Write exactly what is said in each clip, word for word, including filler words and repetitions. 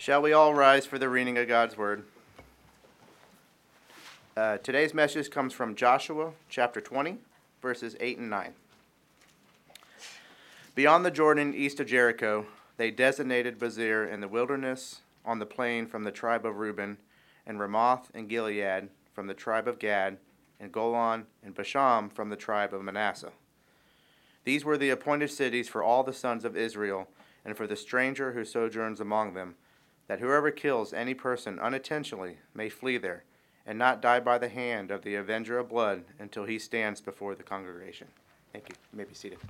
Shall we all rise for the reading of God's Word? Uh, today's message comes from Joshua chapter twenty, verses eight and nine. Beyond the Jordan, east of Jericho, they designated Bezer in the wilderness on the plain from the tribe of Reuben, and Ramoth and Gilead from the tribe of Gad, and Golan and Bashan from the tribe of Manasseh. These were the appointed cities for all the sons of Israel, and for the stranger who sojourns among them, that whoever kills any person unintentionally may flee there, and not die by the hand of the avenger of blood until he stands before the congregation. Thank you. You may be seated.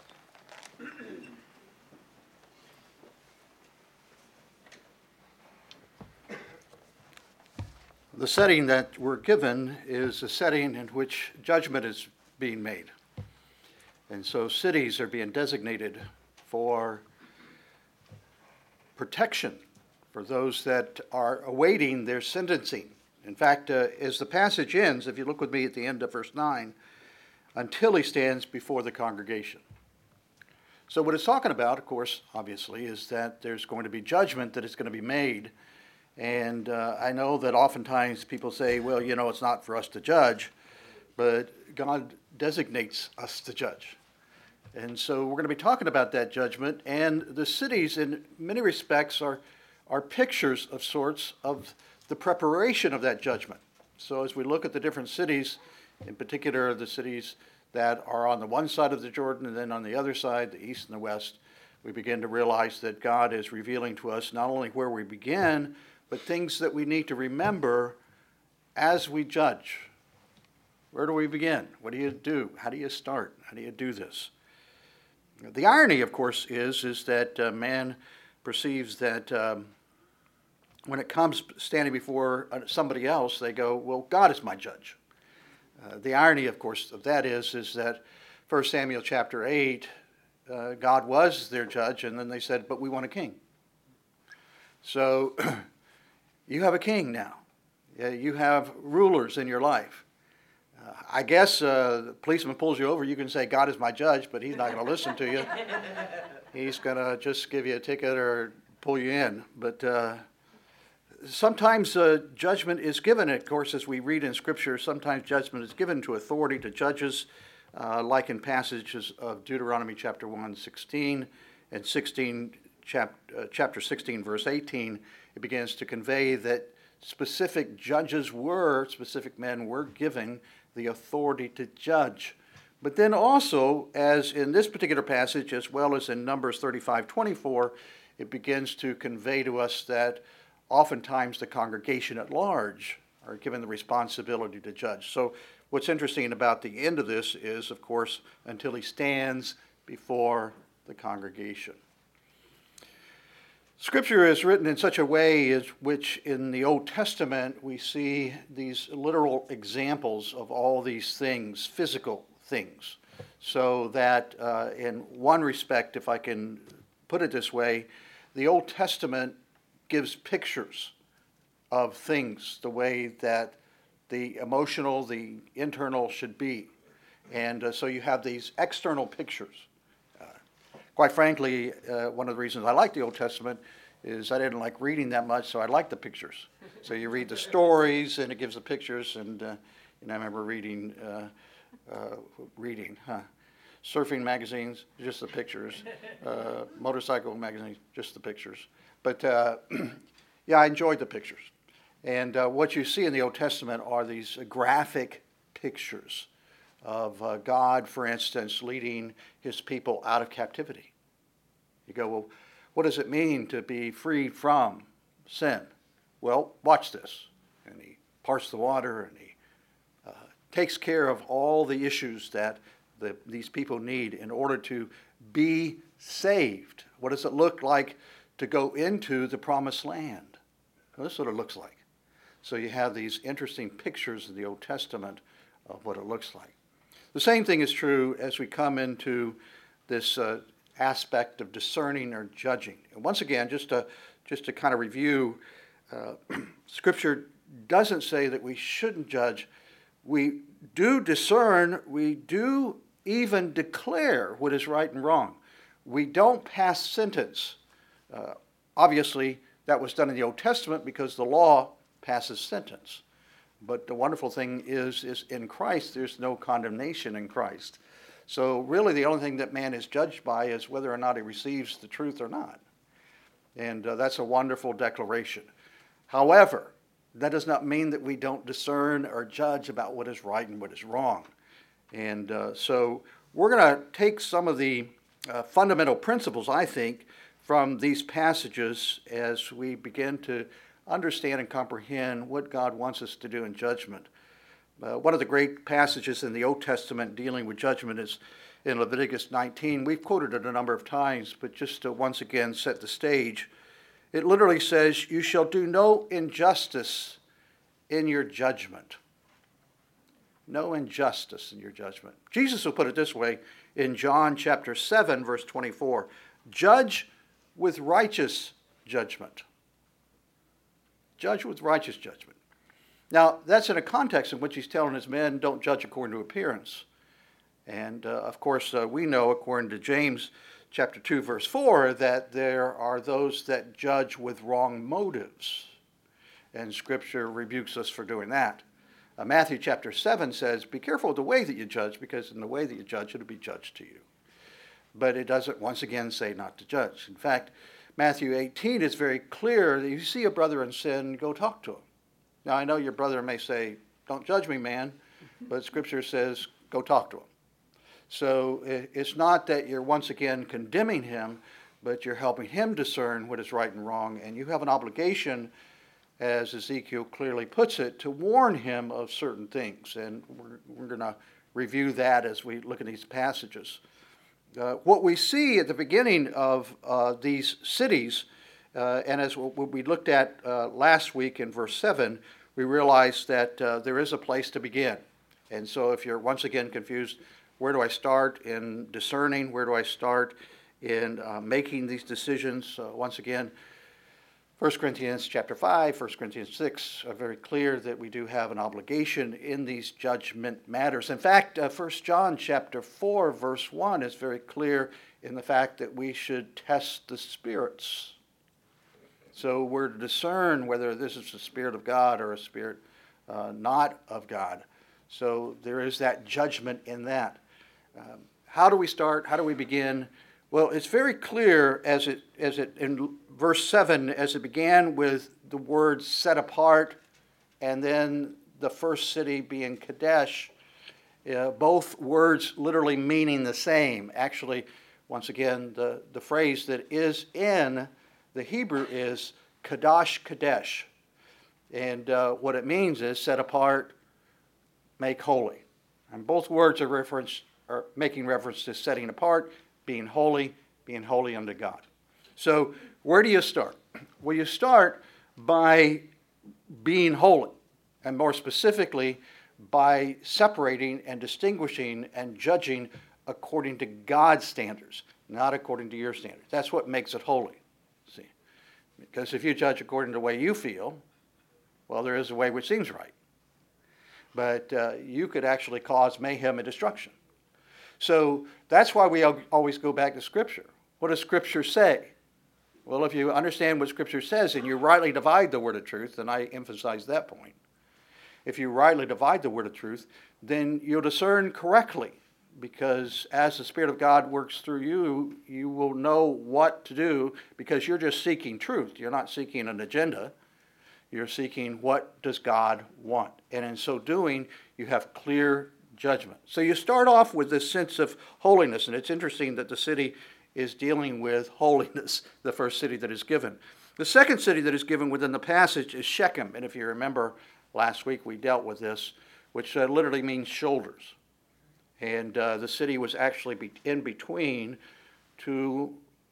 The setting that we're given is a setting in which judgment is being made. And so cities are being designated for protection for those that are awaiting their sentencing. In fact, uh, as the passage ends, if you look with me at the end of verse nine, until he stands before the congregation. So what it's talking about, of course, obviously, is that there's going to be judgment that is going to be made. And uh, I know that oftentimes people say, well, you know, it's not for us to judge, but God designates us to judge. And so we're going to be talking about that judgment, and the cities in many respects are, are pictures of sorts of the preparation of that judgment. So as we look at the different cities, in particular the cities that are on the one side of the Jordan and then on the other side, the east and the west, we begin to realize that God is revealing to us not only where we begin, but things that we need to remember as we judge. Where do we begin? What do you do? How do you start? How do you do this? The irony, of course, is, is that uh, man perceives that um, when it comes standing before somebody else, they go, well, God is my judge. Uh, the irony, of course, of that is, is that First Samuel chapter eight, uh, God was their judge, and then they said, but we want a king. So you have a king now. Uh, you have rulers in your life. Uh, I guess uh, the policeman pulls you over, you can say, God is my judge, but he's not going to listen to you. He's going to just give you a ticket or pull you in. But uh, sometimes uh, judgment is given, of course, as we read in Scripture, sometimes judgment is given to authority, to judges, uh, like in passages of Deuteronomy chapter one, sixteen, and sixteen, chap, uh, chapter sixteen, verse eighteen. It begins to convey that specific judges were, specific men were given the authority to judge. But then also, as in this particular passage, as well as in Numbers thirty-five twenty-four, it begins to convey to us that oftentimes the congregation at large are given the responsibility to judge. So what's interesting about the end of this is, of course, until he stands before the congregation. Scripture is written in such a way as which in the Old Testament we see these literal examples of all these things, physical things. So that uh, in one respect, if I can put it this way, the Old Testament gives pictures of things the way that the emotional, the internal should be. And uh, so you have these external pictures. Uh, quite frankly, uh, one of the reasons I like the Old Testament is I didn't like reading that much, so I like the pictures. So you read the stories, and it gives the pictures. And, uh, and I remember reading, uh, uh, reading, huh? Surfing magazines, just the pictures. Uh, motorcycle magazines, just the pictures. But uh, yeah, I enjoyed the pictures. And uh, what you see in the Old Testament are these graphic pictures of uh, God, for instance, leading his people out of captivity. You go, well, what does it mean to be freed from sin? Well, watch this. And he parts the water, and he uh, takes care of all the issues that the, these people need in order to be saved. What does it look like to go into the promised land? Well, this is what it looks like. So you have these interesting pictures in the Old Testament of what it looks like. The same thing is true as we come into this uh, aspect of discerning or judging. And once again, just to, just to kind of review, uh, Scripture doesn't say that we shouldn't judge. We do discern, we do even declare what is right and wrong. We don't pass sentence. Uh, obviously, That was done in the Old Testament because the law passes sentence. But the wonderful thing is, is in Christ, there's no condemnation in Christ. So really the only thing that man is judged by is whether or not he receives the truth or not. And uh, that's a wonderful declaration. However, that does not mean that we don't discern or judge about what is right and what is wrong. And uh, so we're going to take some of the uh, fundamental principles, I think, from these passages as we begin to understand and comprehend what God wants us to do in judgment. Uh, one of the great passages in the Old Testament dealing with judgment is in Leviticus nineteen. We've quoted it a number of times, but just to once again set the stage, it literally says, "You shall do no injustice in your judgment." No injustice in your judgment. Jesus will put it this way in John chapter seven, verse twenty-four. Judge with righteous judgment. Judge with righteous judgment. Now, that's in a context in which he's telling his men, don't judge according to appearance. And, uh, of course, uh, we know, according to James chapter two, verse four, that there are those that judge with wrong motives. And Scripture rebukes us for doing that. Uh, Matthew chapter seven says, be careful of the way that you judge, because in the way that you judge, it'll be judged to you. But it doesn't, once again, say not to judge. In fact, Matthew eighteen is very clear that if you see a brother in sin, go talk to him. Now, I know your brother may say, don't judge me, man, but Scripture says, go talk to him. So it's not that you're once again condemning him, but you're helping him discern what is right and wrong, and you have an obligation, as Ezekiel clearly puts it, to warn him of certain things. And we're, we're going to review that as we look at these passages. Uh, what we see at the beginning of uh, these cities, uh, and as what we looked at uh, last week in verse seven, we realize that uh, there is a place to begin. And so if you're once again confused, where do I start in discerning? Where do I start in uh, making these decisions? Uh, once again, First Corinthians chapter five, First Corinthians six are very clear that we do have an obligation in these judgment matters. In fact, uh, First John chapter four, verse one is very clear in the fact that we should test the spirits. So we're to discern whether this is the Spirit of God or a spirit uh, not of God. So there is that judgment in that. Um, how do we start? How do we begin? Well, it's very clear as it as it in verse seven, as it began with the word set apart, and then the first city being Kadesh, uh, both words literally meaning the same. Actually, once again, the, the phrase that is in the Hebrew is Kadosh Kadesh. And uh, what it means is set apart, make holy. And both words are reference are making reference to setting apart, being holy, being holy unto God. So where do you start? Well, you start by being holy, and more specifically, by separating and distinguishing and judging according to God's standards, not according to your standards. That's what makes it holy. See, because if you judge according to the way you feel, well, there is a way which seems right. But uh, you could actually cause mayhem and destruction. So that's why we always go back to Scripture. What does Scripture say? Well, if you understand what Scripture says and you rightly divide the word of truth, and I emphasize that point, if you rightly divide the word of truth, then you'll discern correctly, because as the Spirit of God works through you, you will know what to do, because you're just seeking truth. You're not seeking an agenda. You're seeking what does God want. And in so doing, you have clear judgment. So you start off with this sense of holiness, and it's interesting that the city is dealing with holiness, the first city that is given. The second city that is given within the passage is Shechem, and if you remember last week we dealt with this, which uh, literally means shoulders. And uh, the city was actually be in between two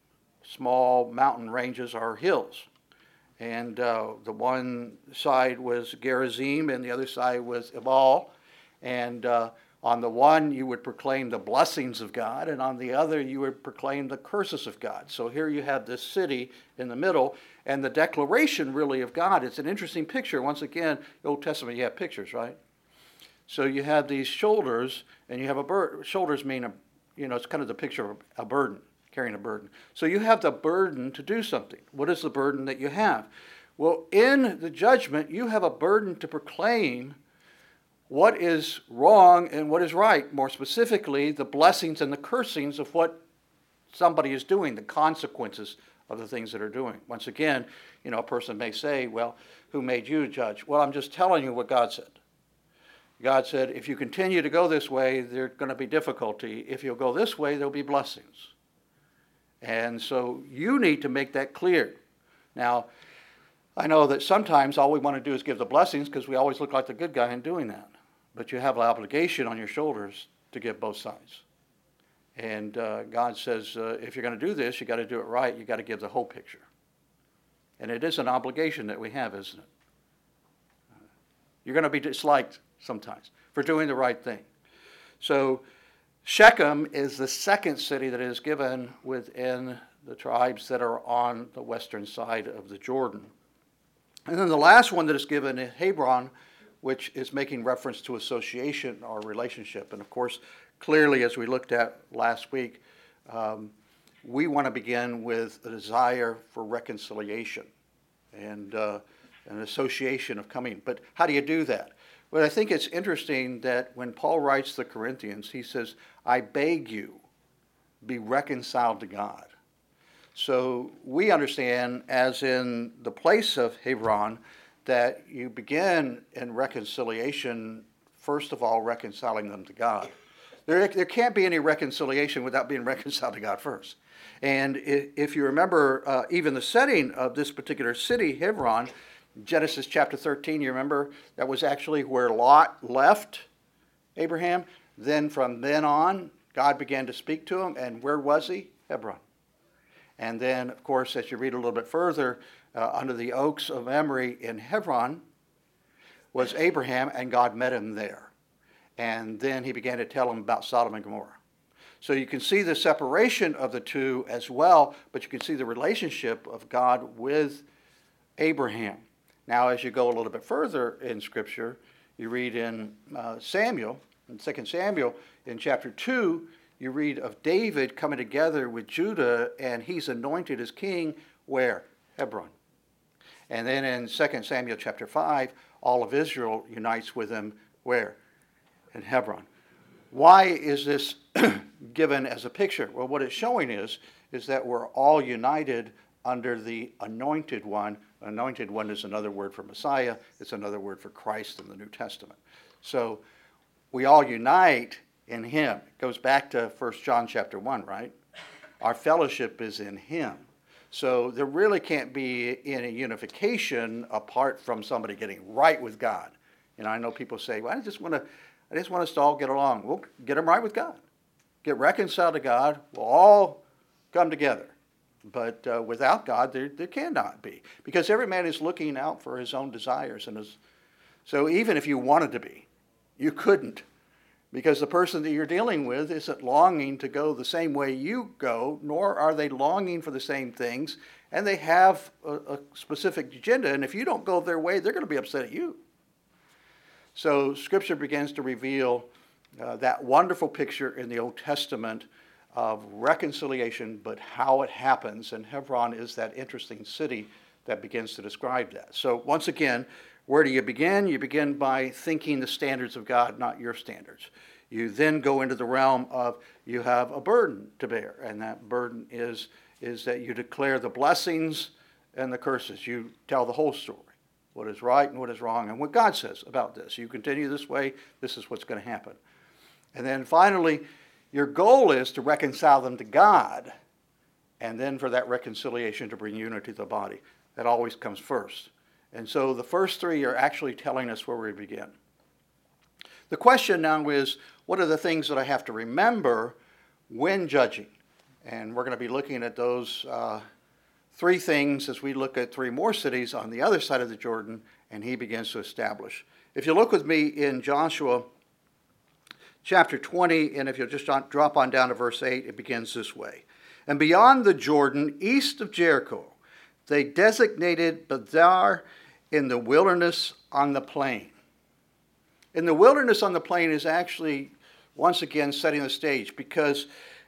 small mountain ranges or hills. And uh, the one side was Gerizim, and the other side was Ebal. And uh, on the one, you would proclaim the blessings of God, and on the other, you would proclaim the curses of God. So here you have this city in the middle, and the declaration really of God. It's an interesting picture. Once again, the Old Testament, you have pictures, right? So you have these shoulders, and you have a burden. Shoulders mean, a, you know, it's kind of the picture of a burden, carrying a burden. So you have the burden to do something. What is the burden that you have? Well, in the judgment, you have a burden to proclaim what is wrong and what is right. More specifically, the blessings and the cursings of what somebody is doing, the consequences of the things that are doing. Once again, you know, a person may say, well, who made you judge? Well, I'm just telling you what God said. God said, if you continue to go this way, there's going to be difficulty. If you'll go this way, there'll be blessings. And so you need to make that clear. Now, I know that sometimes all we want to do is give the blessings because we always look like the good guy in doing that. But you have an obligation on your shoulders to give both sides. And uh, God says, uh, if you're going to do this, you got to do it right. You got to give the whole picture. And it is an obligation that we have, isn't it? You're going to be disliked sometimes for doing the right thing. So Shechem is the second city that is given within the tribes that are on the western side of the Jordan. And then the last one that is given is Hebron, which is making reference to association or relationship. And of course, clearly, as we looked at last week, um, we want to begin with a desire for reconciliation and uh, an association of coming. But how do you do that? Well, I think it's interesting that when Paul writes to the Corinthians, he says, I beg you, be reconciled to God. So we understand, as in the place of Hebron, that you begin in reconciliation, first of all, reconciling them to God. There, there can't be any reconciliation without being reconciled to God first. And if you remember uh, even the setting of this particular city, Hebron, Genesis chapter thirteen, you remember, that was actually where Lot left Abraham. Then from then on, God began to speak to him. And where was he? Hebron. And then, of course, as you read a little bit further, uh, under the oaks of Mamre in Hebron was Abraham, and God met him there. And then he began to tell him about Sodom and Gomorrah. So you can see the separation of the two as well, but you can see the relationship of God with Abraham. Now, as you go a little bit further in Scripture, you read in uh, Samuel, in Second Samuel, in chapter two, you read of David coming together with Judah, and he's anointed as king, where? Hebron. And then in Second Samuel chapter five, all of Israel unites with him, where? In Hebron. Why is this given as a picture? Well, what it's showing is, is that we're all united under the anointed one. Anointed one is another word for Messiah. It's another word for Christ in the New Testament. So we all unite in him. It goes back to First John chapter one, right? Our fellowship is in him. So there really can't be any unification apart from somebody getting right with God. You know, I know people say, well, I just want to, I just want us to all get along. Well, get them right with God. Get reconciled to God. We'll all come together. But uh, without God, there, there cannot be. Because every man is looking out for his own desires. and his, So even if you wanted to be, you couldn't. Because the person that you're dealing with isn't longing to go the same way you go, nor are they longing for the same things. And they have a, a specific agenda. And if you don't go their way, they're going to be upset at you. So Scripture begins to reveal uh, that wonderful picture in the Old Testament of reconciliation, but how it happens. And Hebron is that interesting city that begins to describe that. So once again, where do you begin? You begin by thinking the standards of God, not your standards. You then go into the realm of you have a burden to bear, and that burden is, is that you declare the blessings and the curses. You tell the whole story, what is right and what is wrong, and what God says about this. You continue this way, this is what's going to happen. And then finally, your goal is to reconcile them to God, and then for that reconciliation to bring unity to the body. That always comes first. And so the first three are actually telling us where we begin. The question now is, what are the things that I have to remember when judging? And we're going to be looking at those uh, three things as we look at three more cities on the other side of the Jordan, and he begins to establish. If you look with me in Joshua chapter twenty, and if you'll just drop on down to verse eight, it begins this way. And beyond the Jordan, east of Jericho, they designated Bezer in the wilderness on the plain. In the wilderness on the plain is actually, once again, setting the stage, because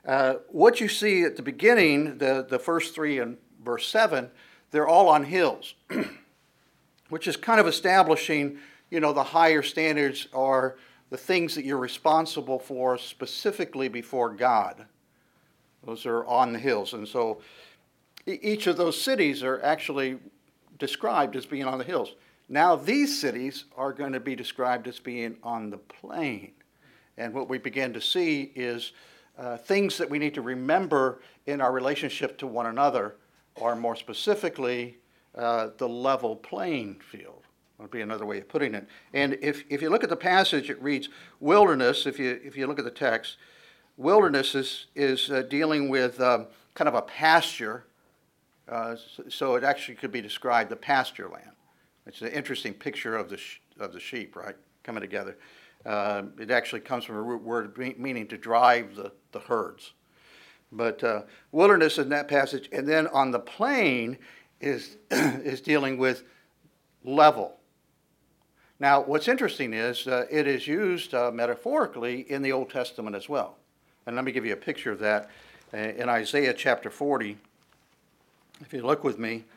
Uh, what you see at the beginning, the, the first three in verse seven, they're all on hills, which is kind of establishing, you know, the higher standards or the things that you're responsible for specifically before God. Those are on the hills. And so e- each of those cities are actually described as being on the hills. Now these cities are going to be described as being on the plain. And what we begin to see is uh, things that we need to remember in our relationship to one another, or more specifically, uh, the level playing field. Would be another way of putting it. And if, if you look at the passage, it reads wilderness. If you if you look at the text, wilderness is is uh, dealing with um, kind of a pasture. Uh, so, so it actually could be described the pasture land. It's an interesting picture of the sh- of the sheep, right, coming together. Uh, it actually comes from a root word meaning to drive the, the herds. But uh, wilderness in that passage, and then on the plain is is dealing with level. Now, what's interesting is uh, it is used uh, metaphorically in the Old Testament as well. And let me give you a picture of that. Uh, in Isaiah chapter forty, if you look with me,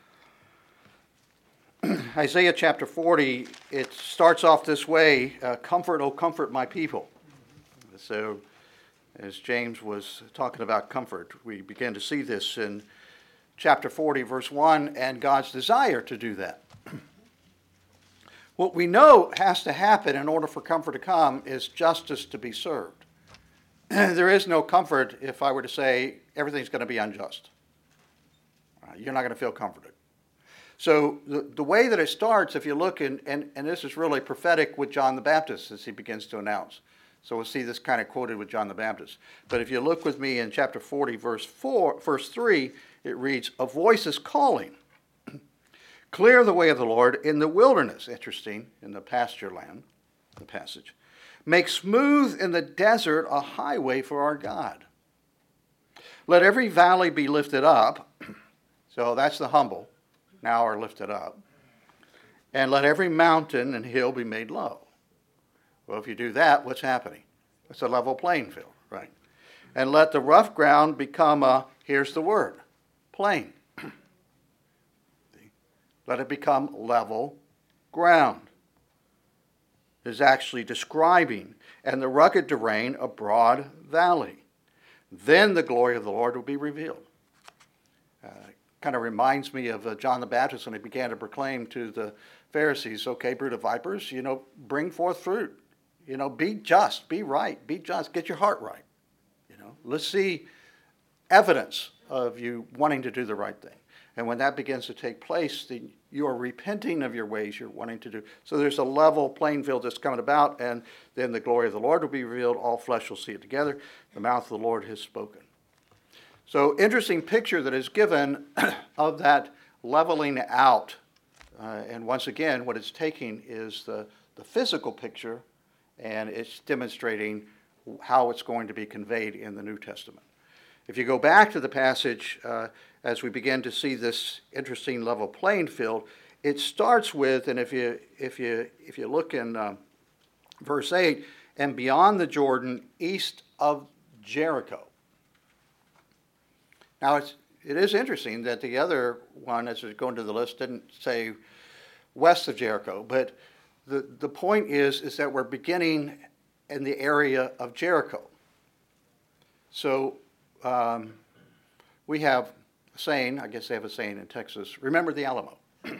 Isaiah chapter forty, it starts off this way, uh, comfort, oh comfort my people. So, as James was talking about comfort, we began to see this in chapter forty, verse one, and God's desire to do that. What we know has to happen in order for comfort to come is justice to be served. There is no comfort if I were to say everything's going to be unjust. Uh, you're not going to feel comforted. So the, the way that it starts, if you look, in, and, and this is really prophetic with John the Baptist as he begins to announce. So we'll see this kind of quoted with John the Baptist. But if you look with me in chapter forty, verse four, verse three, it reads, a voice is calling. Clear the way of the Lord in the wilderness. Interesting, in the pasture land, the passage. Make smooth in the desert a highway for our God. Let every valley be lifted up. So that's the humble, now are lifted up. And let every mountain and hill be made low. Well, if you do that, what's happening? It's a level playing field, right? And let the rough ground become a, here's the word, plain. Let it become level ground. Is actually describing, and the rugged terrain a broad valley. Then the glory of the Lord will be revealed. Uh, kind of reminds me of uh, John the Baptist when he began to proclaim to the Pharisees, okay, brood of vipers, you know, bring forth fruit. You know, be just, be right, be just, get your heart right. You know, let's see evidence of you wanting to do the right thing. And when that begins to take place, the, you are repenting of your ways you're wanting to do. So there's a level playing field that's coming about, and then the glory of the Lord will be revealed. All flesh will see it together. The mouth of the Lord has spoken. So interesting picture that is given of that leveling out. Uh, and once again, what it's taking is the, the physical picture, and it's demonstrating how it's going to be conveyed in the New Testament. If you go back to the passage, uh, as we begin to see this interesting level playing field, it starts with, and if you if you if you look in um, verse eight, and beyond the Jordan, east of Jericho. Now it's it is interesting that the other one, as we go into the list, didn't say west of Jericho, but the the point is is that we're beginning in the area of Jericho. So. Um, we have a saying, I guess they have a saying in Texas, remember the Alamo.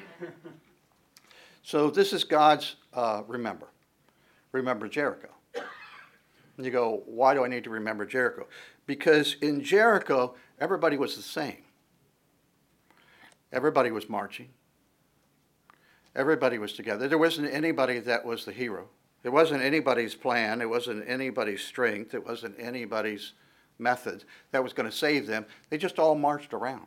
So this is God's uh, remember. Remember Jericho. And you go, why do I need to remember Jericho? Because in Jericho, everybody was the same. Everybody was marching. Everybody was together. There wasn't anybody that was the hero. It wasn't anybody's plan. It wasn't anybody's strength. It wasn't anybody's method that was going to save them. They just all marched around.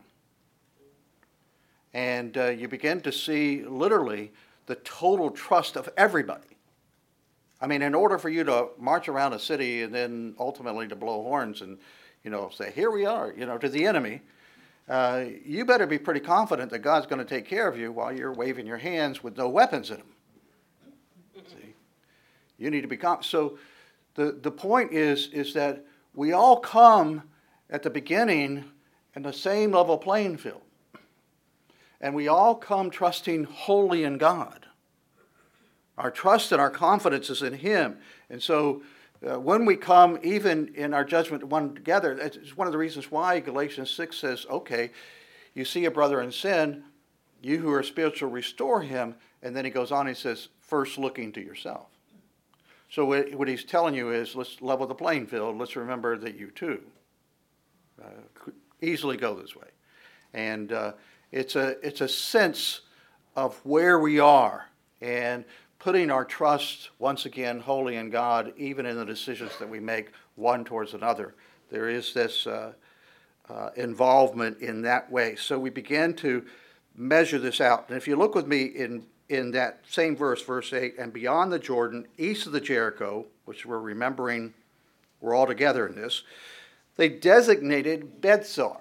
And uh, you begin to see literally the total trust of everybody. I mean, in order for you to march around a city and then ultimately to blow horns and, you know, say, here we are, you know, to the enemy, uh, you better be pretty confident that God's going to take care of you while you're waving your hands with no weapons in them. See? You need to be confident. So the, the point is, is that we all come at the beginning in the same level playing field. And we all come trusting wholly in God. Our trust and our confidence is in Him. And so uh, when we come, even in our judgment one together, it's one of the reasons why Galatians six says, okay, you see a brother in sin, you who are spiritual, restore him. And then he goes on and says, first looking to yourself. So what he's telling you is, let's level the playing field. Let's remember that you too uh, could easily go this way. And uh, it's a it's a sense of where we are and putting our trust once again wholly in God, even in the decisions that we make one towards another. There is this uh, uh, involvement in that way. So we begin to measure this out. And if you look with me in in that same verse, verse eight, and beyond the Jordan, east of the Jericho, which we're remembering, we're all together in this, they designated Bethsar.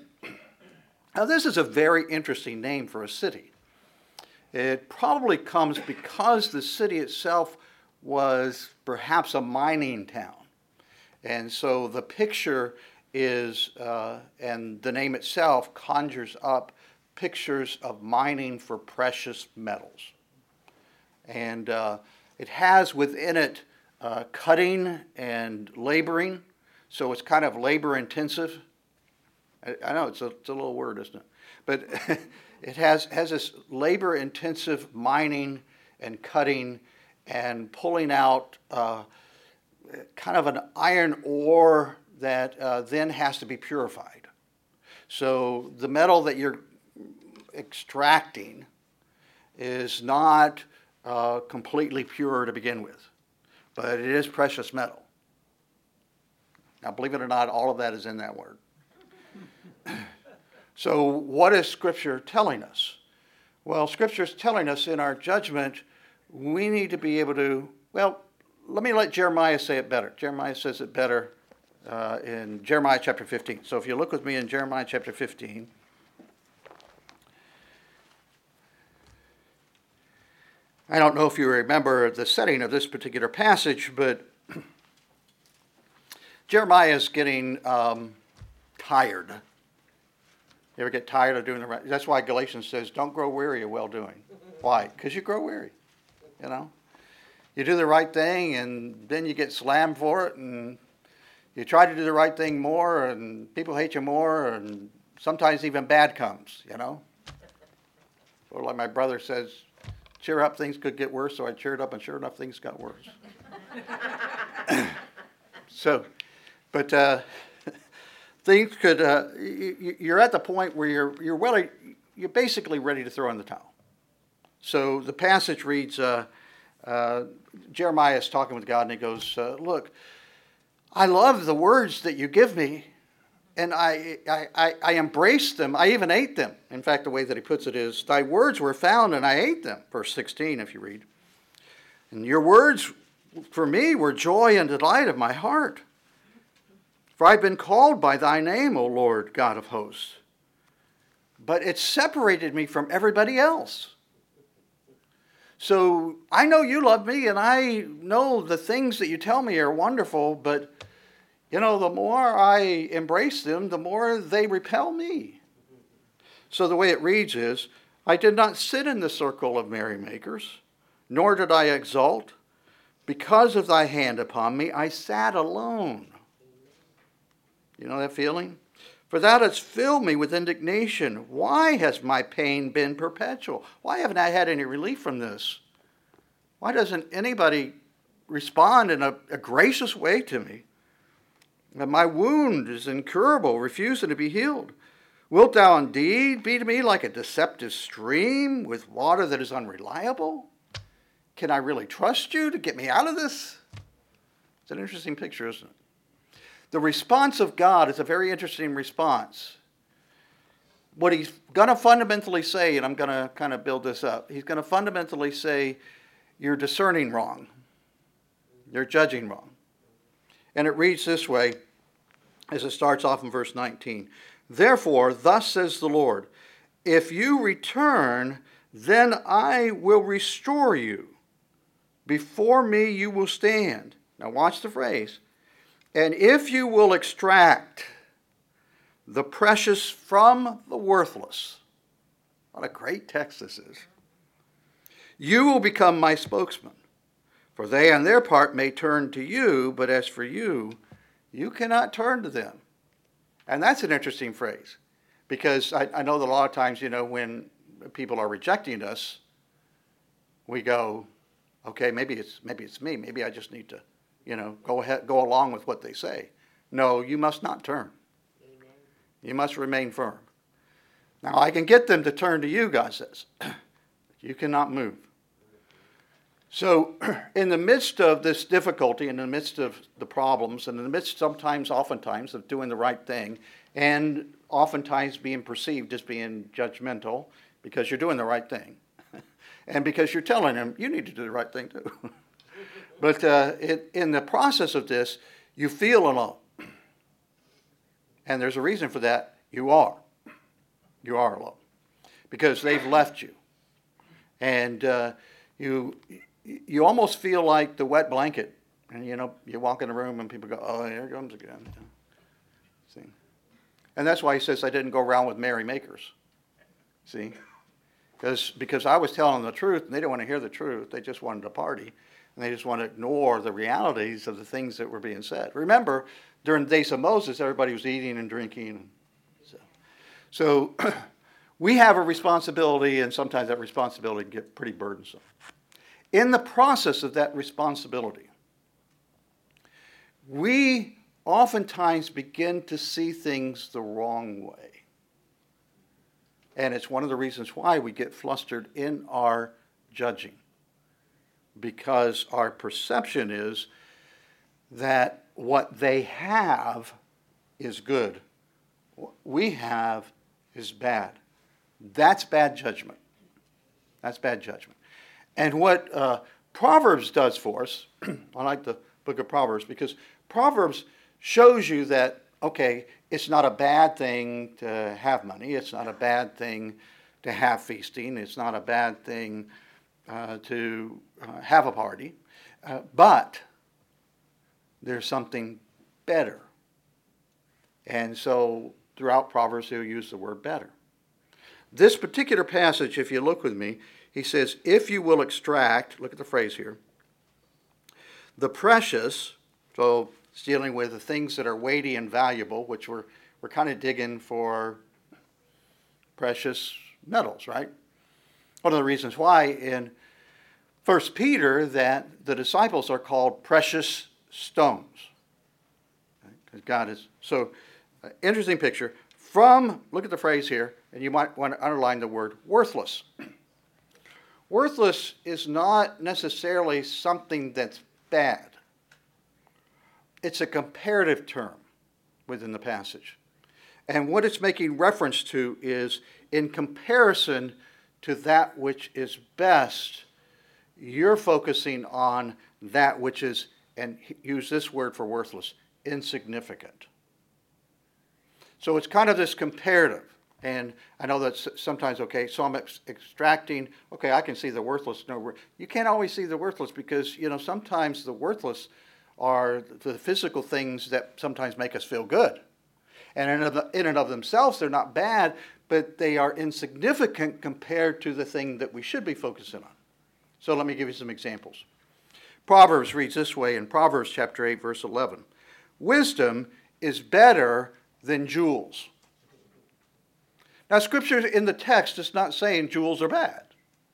Now this is a very interesting name for a city. It probably comes because the city itself was perhaps a mining town. And so the picture is, uh, and the name itself conjures up pictures of mining for precious metals. And uh, it has within it uh, cutting and laboring, so it's kind of labor intensive. I, I know it's a, it's a little word, isn't it? But it has, has this labor intensive mining and cutting and pulling out uh, kind of an iron ore that uh, then has to be purified. So the metal that you're extracting is not uh, completely pure to begin with, but it is precious metal. Now, believe it or not, all of that is in that word. So what is Scripture telling us? Well, Scripture is telling us in our judgment, we need to be able to, well, let me let Jeremiah say it better. Jeremiah says it better uh, in Jeremiah chapter fifteen. So if you look with me in Jeremiah chapter fifteen, I don't know if you remember the setting of this particular passage, but Jeremiah is getting um, tired. You ever get tired of doing the right? That's why Galatians says, don't grow weary of well-doing. Why? Because you grow weary, you know. You do the right thing, and then you get slammed for it, and you try to do the right thing more, and people hate you more, and sometimes even bad comes, you know. Or like my brother says, cheer up, things could get worse, so I cheered up, and sure enough, things got worse. so, but uh, things could, uh, you're at the point where you're you're really, you're basically ready to throw in the towel. So the passage reads, uh, uh, Jeremiah is talking with God, and he goes, uh, look, I love the words that you give me, and I, I, I, I embraced them. I even ate them. In fact, the way that he puts it is, thy words were found, and I ate them. Verse sixteen, if you read. And your words for me were joy and delight of my heart. For I've been called by thy name, O Lord, God of hosts. But it separated me from everybody else. So I know you love me, and I know the things that you tell me are wonderful, but you know, the more I embrace them, the more they repel me. So the way it reads is, I did not sit in the circle of merrymakers, nor did I exult. Because of thy hand upon me, I sat alone. You know that feeling? For thou hast filled me with indignation. Why has my pain been perpetual? Why haven't I had any relief from this? Why doesn't anybody respond in a, a gracious way to me? And my wound is incurable, refusing to be healed. Wilt thou indeed be to me like a deceptive stream with water that is unreliable? Can I really trust you to get me out of this? It's an interesting picture, isn't it? The response of God is a very interesting response. What he's going to fundamentally say, and I'm going to kind of build this up, he's going to fundamentally say, you're discerning wrong. You're judging wrong. And it reads this way, as it starts off in verse nineteen. Therefore, thus says the Lord, if you return, then I will restore you. Before me you will stand. Now watch the phrase. And if you will extract, the precious from the worthless. What a great text this is. You will become my spokesman, for they on their part may turn to you, but as for you, you cannot turn to them. And that's an interesting phrase, because I, I know that a lot of times, you know, when people are rejecting us, we go, okay, maybe it's maybe it's me. Maybe I just need to, you know, go ahead, go along with what they say. No, you must not turn. Amen. You must remain firm. Now, I can get them to turn to you, God says. You cannot move. So, in the midst of this difficulty, in the midst of the problems, in the midst sometimes, oftentimes, of doing the right thing, and oftentimes being perceived as being judgmental because you're doing the right thing, and because you're telling them, you need to do the right thing too. But uh, it, in the process of this, you feel alone. And there's a reason for that. You are. You are alone. Because they've left you. And uh, you you almost feel like the wet blanket. And, you know, you walk in the room and people go, oh, here it comes again. See? And that's why he says I didn't go around with merry makers. See? Because because I was telling them the truth, and they didn't want to hear the truth. They just wanted to party. And they just want to ignore the realities of the things that were being said. Remember, during the days of Moses, everybody was eating and drinking. So, so we have a responsibility, and sometimes that responsibility can get pretty burdensome. In the process of that responsibility, we oftentimes begin to see things the wrong way. And it's one of the reasons why we get flustered in our judging. Because our perception is that what they have is good. What we have is bad. That's bad judgment. That's bad judgment. And what uh, Proverbs does for us, I like the book of Proverbs, because Proverbs shows you that, okay, it's not a bad thing to have money. It's not a bad thing to have feasting. It's not a bad thing uh, to uh, have a party. Uh, but there's something better. And so throughout Proverbs, he'll use the word better. This particular passage, if you look with me, he says, if you will extract, look at the phrase here, the precious, so it's dealing with the things that are weighty and valuable, which we're, we're kind of digging for precious metals, right? One of the reasons why in First Peter that the disciples are called precious stones. Because God is, so uh, interesting picture. From, look at the phrase here, and you might want to underline the word worthless. Worthless is not necessarily something that's bad. It's a comparative term within the passage. And what it's making reference to is in comparison to that which is best, you're focusing on that which is, and use this word for worthless, insignificant. So it's kind of this comparative. And I know that's sometimes, okay, so I'm ex- extracting, okay, I can see the worthless. No, you can't always see the worthless because, you know, sometimes the worthless are the physical things that sometimes make us feel good. And in, of the, in and of themselves, they're not bad, but they are insignificant compared to the thing that we should be focusing on. So let me give you some examples. Proverbs reads this way in Proverbs chapter eight, verse eleven. Wisdom is better than jewels. Now, Scripture in the text is not saying jewels are bad.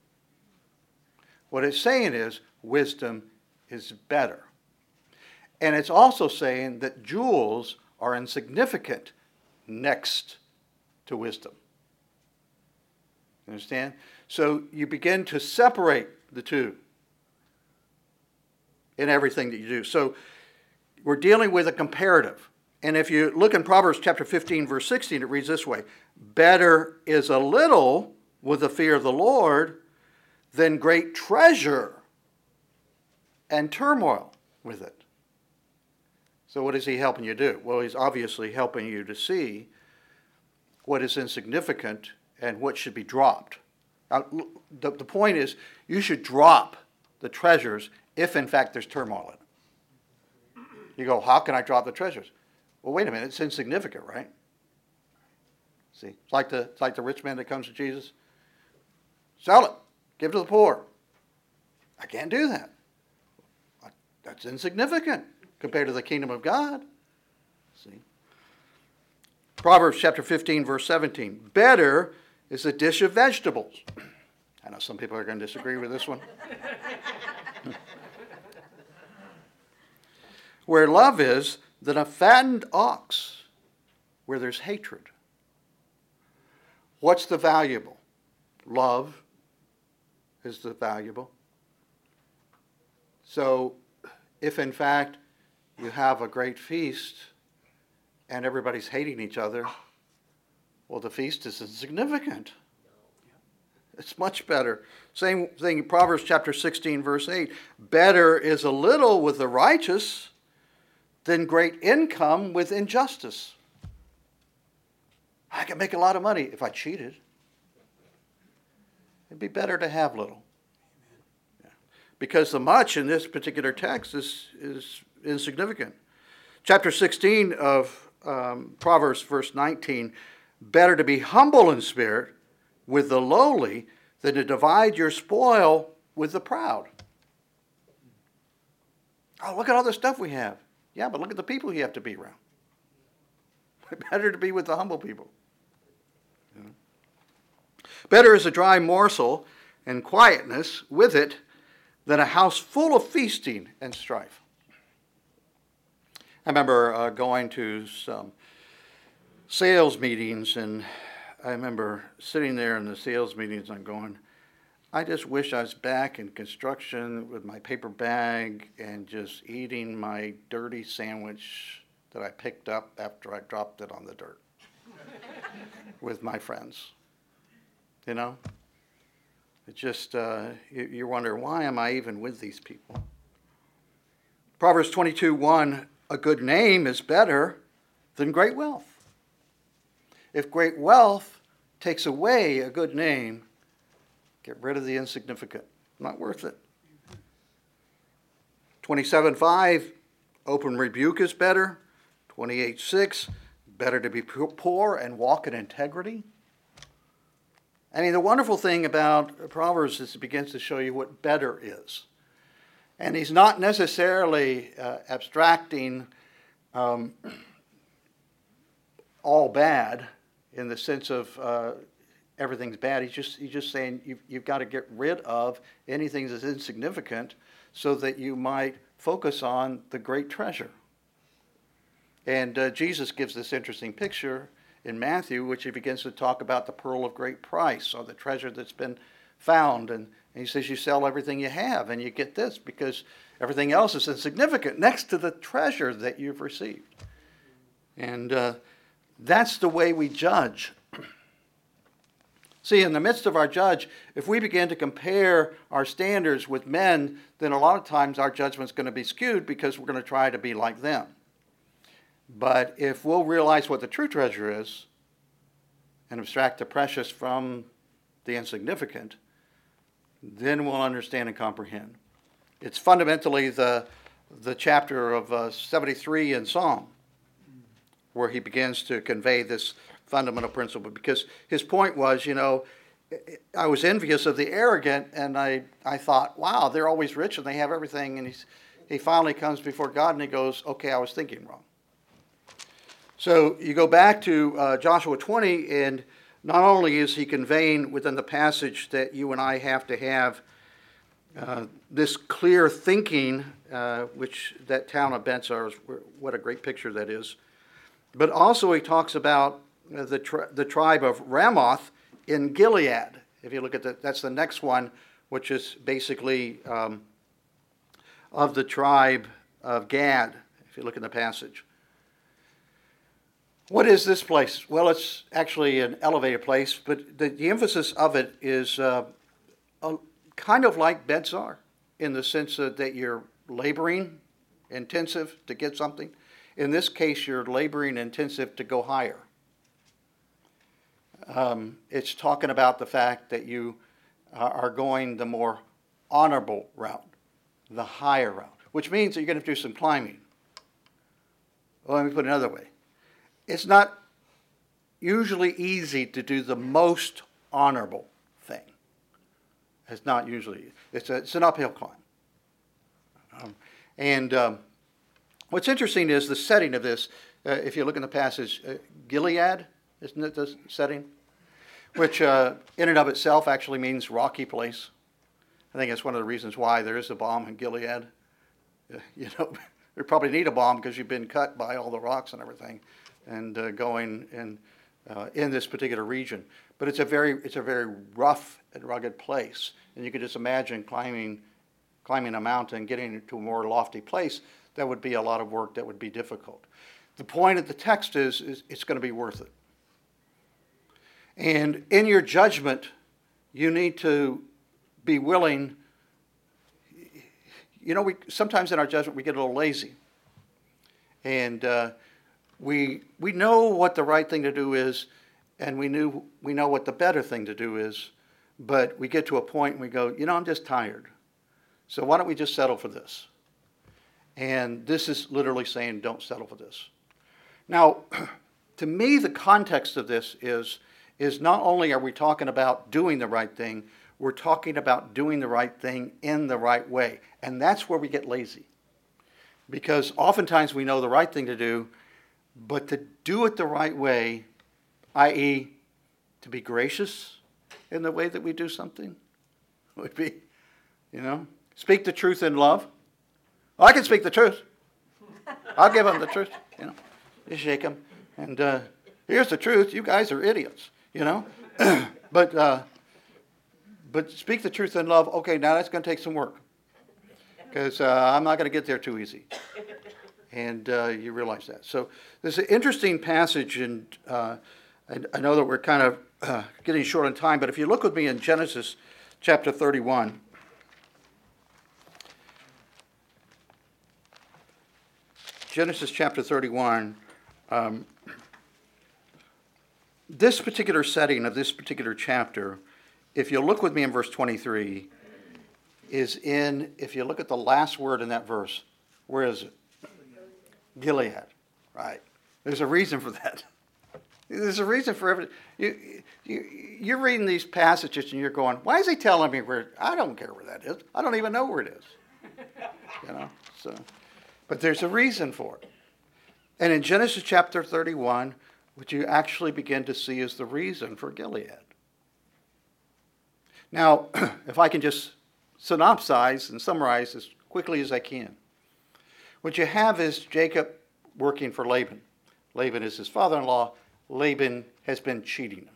What it's saying is wisdom is better. And it's also saying that jewels are insignificant next to wisdom. You understand? So you begin to separate the two in everything that you do. So we're dealing with a comparative. And if you look in Proverbs chapter fifteen, verse sixteen, it reads this way. Better is a little with the fear of the Lord than great treasure and turmoil with it. So what is he helping you do? Well, he's obviously helping you to see what is insignificant and what should be dropped. Now, the, the point is, you should drop the treasures if, in fact, there's turmoil in it. You go, how can I drop the treasures? Well, wait a minute, it's insignificant, right? See, it's like the, it's like the rich man that comes to Jesus. Sell it. Give it to the poor. I can't do that. That's insignificant compared to the kingdom of God. See? Proverbs chapter fifteen, verse seventeen. Better is a dish of vegetables. I know some people are going to disagree with this one. Where love is, than a fattened ox where there's hatred. What's the valuable? Love is the valuable. So, if in fact you have a great feast and everybody's hating each other, well, the feast is insignificant. It's much better. Same thing, Proverbs chapter sixteen, verse eight. Better is a little with the righteous than great income with injustice. I can make a lot of money if I cheated. It'd be better to have little. Yeah. Because the much in this particular text is, is insignificant. Chapter sixteen of um, Proverbs, verse nineteen. Better to be humble in spirit with the lowly than to divide your spoil with the proud. Oh, look at all the stuff we have. Yeah, but look at the people you have to be around. Better to be with the humble people. Yeah. Better is a dry morsel and quietness with it than a house full of feasting and strife. I remember uh, going to some sales meetings, and I remember sitting there in the sales meetings and going, I just wish I was back in construction with my paper bag and just eating my dirty sandwich that I picked up after I dropped it on the dirt with my friends. You know? It just, uh, you, you wonder, why am I even with these people? Proverbs twenty-two one, a good name is better than great wealth. If great wealth takes away a good name, get rid of the insignificant. Not worth it. twenty-seven five, open rebuke is better. twenty-eight six, better to be poor and walk in integrity. I mean, the wonderful thing about Proverbs is it begins to show you what better is. And he's not necessarily uh, abstracting um, all bad in the sense of uh, everything's bad. He's just he's just saying you've, you've got to get rid of anything that's insignificant so that you might focus on the great treasure. And uh, Jesus gives this interesting picture in Matthew, which he begins to talk about the pearl of great price, or the treasure that's been found. And, and he says you sell everything you have and you get this because everything else is insignificant next to the treasure that you've received. And uh, that's the way we judge. See, in the midst of our judge, if we begin to compare our standards with men, then a lot of times our judgment's going to be skewed because we're going to try to be like them. But if we'll realize what the true treasure is and abstract the precious from the insignificant, then we'll understand and comprehend. It's fundamentally the, the chapter of uh, seventy-three in Psalm where he begins to convey this fundamental principle, because his point was, you know, I was envious of the arrogant, and I, I thought, wow, they're always rich and they have everything. And he's, he finally comes before God and he goes, okay, I was thinking wrong. So you go back to uh, Joshua twenty, and not only is he conveying within the passage that you and I have to have uh, this clear thinking, uh, which that town of Bensar, what a great picture that is, but also he talks about the tri- the tribe of Ramoth in Gilead. If you look at that, that's the next one, which is basically um, of the tribe of Gad, if you look in the passage. What is this place? Well, it's actually an elevated place, but the, the emphasis of it is uh, a, kind of like Bensar, in the sense that, that you're laboring intensive to get something. In this case, you're laboring intensive to go higher. Um, it's talking about the fact that you are going the more honorable route, the higher route, which means that you're going to do some climbing. Well, let me put it another way. It's not usually easy to do the most honorable thing. It's not usually, it's, a, it's an uphill climb. Um, and um, what's interesting is the setting of this. Uh, if you look in the passage, uh, Gilead, isn't it the setting? Which uh, in and of itself actually means rocky place. I think that's one of the reasons why there is a balm in Gilead. Uh, you know, you probably need a balm because you've been cut by all the rocks and everything, and uh, going in uh, in this particular region. But it's a very it's a very rough and rugged place, and you could just imagine climbing climbing a mountain, getting to a more lofty place. That would be a lot of work. That would be difficult. The point of the text is, is it's going to be worth it. And in your judgment, you need to be willing. You know, we sometimes in our judgment we get a little lazy, and uh, we we know what the right thing to do is, and we knew we know what the better thing to do is, but we get to a point and we go, you know, I'm just tired, so why don't we just settle for this? And this is literally saying, don't settle for this. Now, to me, the context of this is, is not only are we talking about doing the right thing, we're talking about doing the right thing in the right way. And that's where we get lazy. Because oftentimes we know the right thing to do, but to do it the right way, that is to be gracious in the way that we do something, would be, you know, speak the truth in love. Well, I can speak the truth. I'll give them the truth, you know. You shake them, and uh, here's the truth. You guys are idiots, you know. but uh, but speak the truth in love. Okay, now that's going to take some work, because uh, I'm not going to get there too easy. And uh, you realize that. So there's an interesting passage, and uh, I, I know that we're kind of uh, getting short on time, but if you look with me in Genesis chapter thirty-one. Genesis chapter thirty-one. Um, this particular setting of this particular chapter, if you look with me in verse twenty-three, is in, if you look at the last word in that verse, where is it? Gilead, right? There's a reason for that. There's a reason for everything. You, you, you're reading these passages and you're going, why is he telling me where? I don't care where that is. I don't even know where it is. You know, so, but there's a reason for it. And in Genesis chapter thirty-one, what you actually begin to see is the reason for Gilead. Now, if I can just synopsize and summarize as quickly as I can. What you have is Jacob working for Laban. Laban is his father-in-law. Laban has been cheating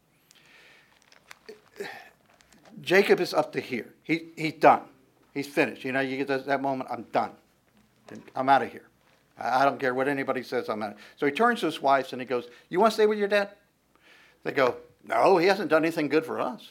him. Jacob is up to here. He, he's done. He's finished. You know, you get that, that moment, I'm done. I'm out of here. I, I don't care what anybody says, I'm out. So he turns to his wives and he goes, you want to stay with your dad? They go, no, he hasn't done anything good for us.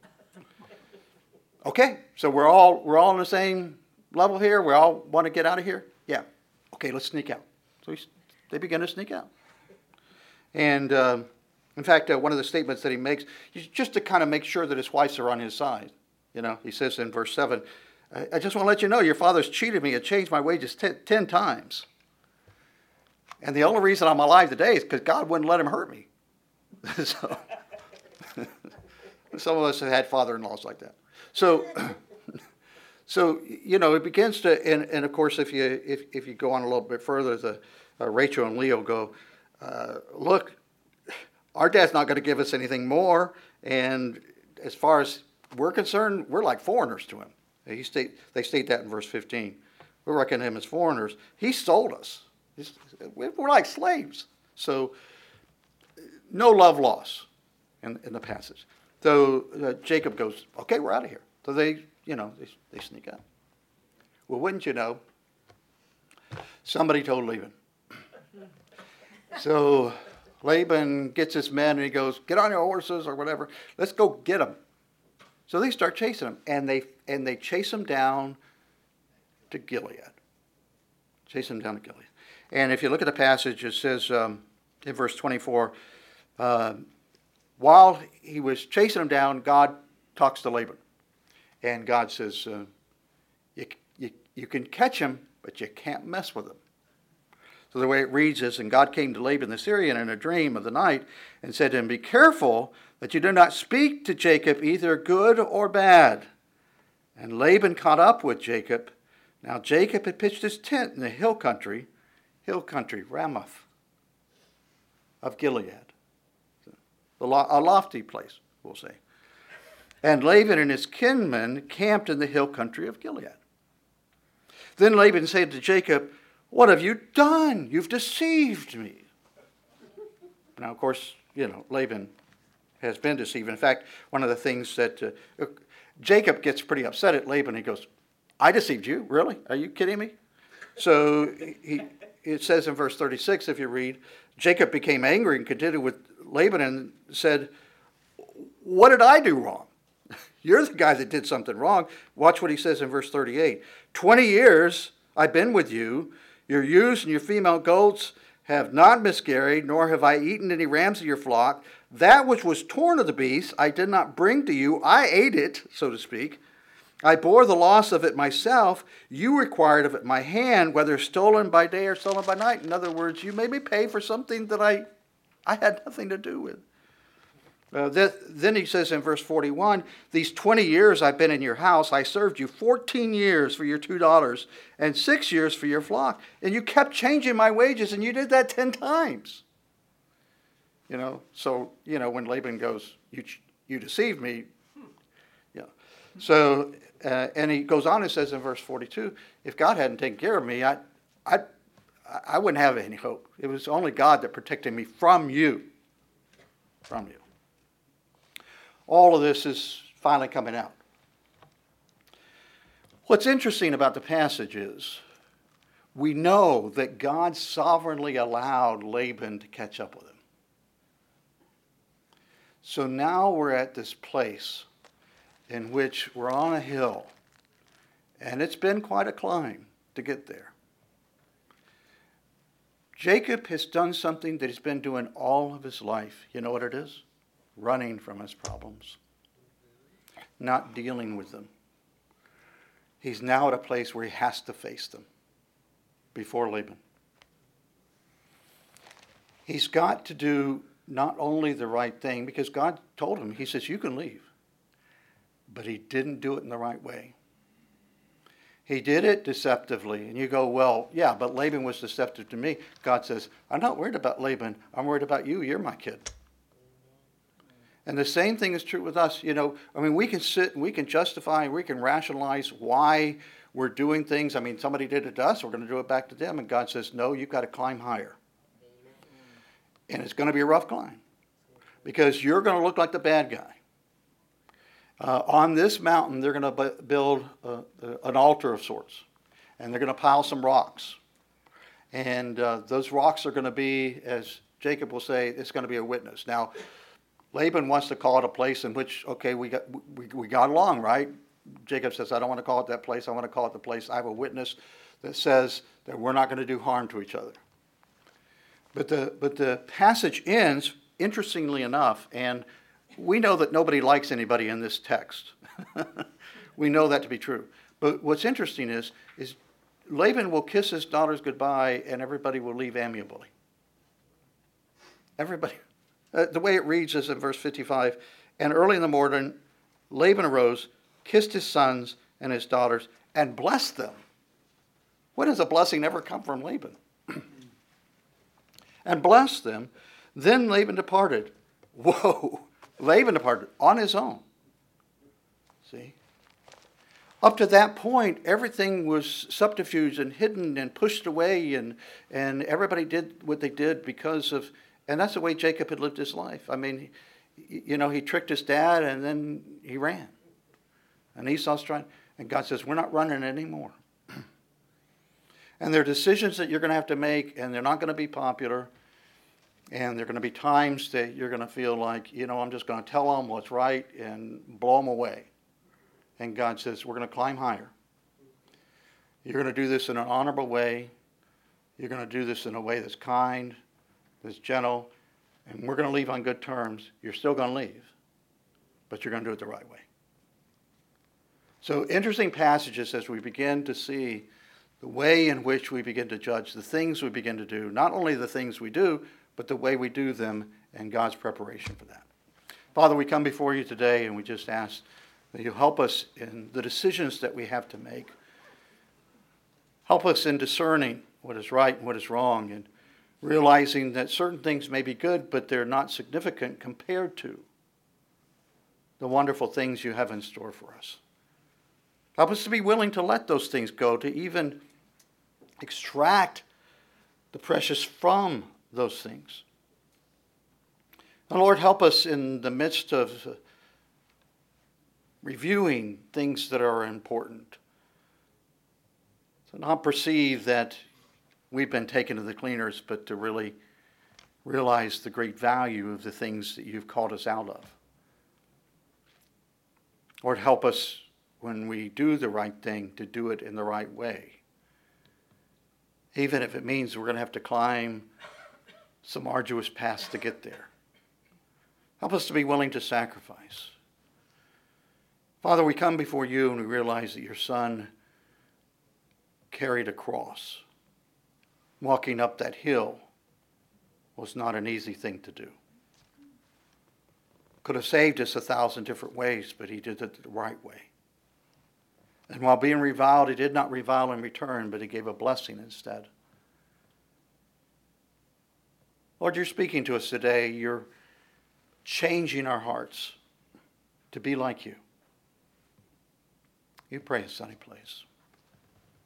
Okay, so we're all we're all on the same level here. We all want to get out of here? Yeah. Okay, let's sneak out. So he, they begin to sneak out. And uh, in fact, uh, one of the statements that he makes, just to kind of make sure that his wives are on his side, you know, he says in verse seven, I, I just want to let you know your father's cheated me and changed my wages ten, ten times. And the only reason I'm alive today is because God wouldn't let him hurt me. So, some of us have had father-in-laws like that. So, so you know, it begins to, and, and of course, if you if, if you go on a little bit further, the uh, Rachel and Leo go, uh, look, our dad's not going to give us anything more, and as far as we're concerned, we're like foreigners to him. He state they state that in verse fifteen. We reckon him as foreigners. He sold us. He's, we're like slaves. So, no love lost in, in the passage. So uh, Jacob goes, okay, we're out of here. So they, you know, they, they sneak out. Well, wouldn't you know, somebody told Laban. So Laban gets his men and he goes, get on your horses or whatever. Let's go get them. So they start chasing him, and they and they chase him down to Gilead. Chase him down to Gilead. And if you look at the passage, it says um, in verse twenty-four, uh, while he was chasing him down, God talks to Laban. And God says, uh, you, you, you can catch him, but you can't mess with him. So the way it reads is, and God came to Laban the Syrian in a dream of the night and said to him, be careful that you do not speak to Jacob either good or bad. And Laban caught up with Jacob. Now Jacob had pitched his tent in the hill country, hill country, Ramoth of Gilead. A lofty place, we'll say. And Laban and his kinsmen camped in the hill country of Gilead. Then Laban said to Jacob, what have you done? You've deceived me. Now, of course, you know, Laban has been deceived. In fact, one of the things that uh, Jacob gets pretty upset at Laban. He goes, I deceived you? Really? Are you kidding me? So he, it says in verse thirty-six, if you read, Jacob became angry and contended with Laban and said, what did I do wrong? You're the guy that did something wrong. Watch what he says in verse thirty-eight. Twenty years I've been with you. Your ewes and your female goats have not miscarried, nor have I eaten any rams of your flock. That which was torn of the beast I did not bring to you. I ate it, so to speak. I bore the loss of it myself. You required of it my hand, whether stolen by day or stolen by night. In other words, you made me pay for something that I, I had nothing to do with. Uh, th- then he says in verse forty-one, these twenty years I've been in your house, I served you fourteen years for your two daughters and six years for your flock. And you kept changing my wages, and you did that ten times. You know, so, you know, when Laban goes, you you deceived me. Yeah. So, uh, and he goes on and says in verse forty-two, if God hadn't taken care of me, I, I, I wouldn't have any hope. It was only God that protected me from you. From you. All of this is finally coming out. What's interesting about the passage is we know that God sovereignly allowed Laban to catch up with him. So now we're at this place in which we're on a hill, and it's been quite a climb to get there. Jacob has done something that he's been doing all of his life. You know what it is? Running from his problems, not dealing with them. He's now at a place where he has to face them before Laban. He's got to do not only the right thing, because God told him, he says, you can leave. But he didn't do it in the right way. He did it deceptively. And you go, well, yeah, but Laban was deceptive to me. God says, I'm not worried about Laban. I'm worried about you. You're my kid. And the same thing is true with us. You know, I mean, we can sit and we can justify and we can rationalize why we're doing things. I mean, somebody did it to us, we're going to do it back to them. And God says, no, you've got to climb higher. And it's going to be a rough climb because you're going to look like the bad guy. Uh, on this mountain, they're going to b- build uh, uh, an altar of sorts. And they're going to pile some rocks. And uh, those rocks are going to be, as Jacob will say, it's going to be a witness. Now, Laban wants to call it a place in which, okay, we got we, we got along, right? Jacob says, I don't want to call it that place. I want to call it the place. I have a witness that says that we're not going to do harm to each other. But the but the passage ends, interestingly enough, and we know that nobody likes anybody in this text. We know that to be true. But what's interesting is, is Laban will kiss his daughters goodbye and everybody will leave amiably. Everybody. Uh, the way it reads is in verse fifty-five, and early in the morning, Laban arose, kissed his sons and his daughters, and blessed them. When does a blessing ever come from Laban? And blessed them. Then Laban departed. Whoa! Laban departed on his own. See? Up to that point, everything was subterfuge and hidden and pushed away, and, and everybody did what they did because of... And that's the way Jacob had lived his life. I mean, you know, he tricked his dad and then he ran. And Esau's trying, and God says, we're not running anymore. And there are decisions that you're going to have to make, and they're not going to be popular. And there are going to be times that you're going to feel like, you know, I'm just going to tell them what's right and blow them away. And God says, we're going to climb higher. You're going to do this in an honorable way. You're going to do this in a way that's kind, that's gentle, and we're going to leave on good terms. You're still going to leave, but you're going to do it the right way. So interesting passages as we begin to see the way in which we begin to judge the things we begin to do, not only the things we do, but the way we do them and God's preparation for that. Father, we come before you today and we just ask that you help us in the decisions that we have to make. Help us in discerning what is right and what is wrong, and realizing that certain things may be good, but they're not significant compared to the wonderful things you have in store for us. Help us to be willing to let those things go, to even extract the precious from those things. And Lord, help us in the midst of reviewing things that are important, to not perceive that we've been taken to the cleaners, but to really realize the great value of the things that you've called us out of. Lord, help us when we do the right thing to do it in the right way, even if it means we're going to have to climb some arduous paths to get there. Help us to be willing to sacrifice. Father, we come before you and we realize that your Son carried a cross. Walking up that hill was not an easy thing to do. Could have saved us a thousand different ways, but he did it the right way. And while being reviled, he did not revile in return, but he gave a blessing instead. Lord, you're speaking to us today. You're changing our hearts to be like you. You pray, Sonny, please.